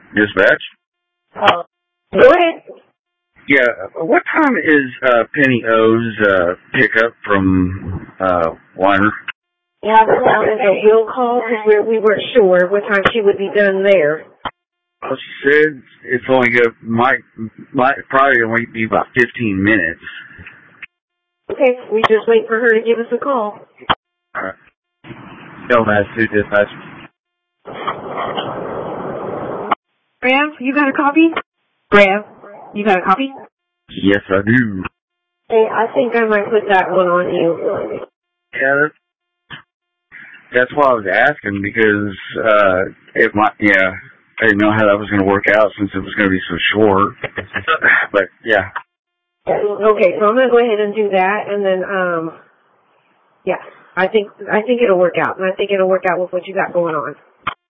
Dispatch? Go ahead. Yeah, what time is Penny O's pickup from Weiner? Yeah, we'll call because we weren't sure what time she would be done there. Well, she said it's only might probably only be about 15 minutes. Okay, we just wait for her to give us a call. All right. Mass 2 Dispatch. Graham, you got a copy? Graham, you got a copy? Yes, I do. Hey, I think I might put that one on you. Yeah, that's why I was asking, because I didn't know how that was going to work out since it was going to be so short. But yeah. Okay, so I'm going to go ahead and do that, and then I think it'll work out, and I think it'll work out with what you got going on.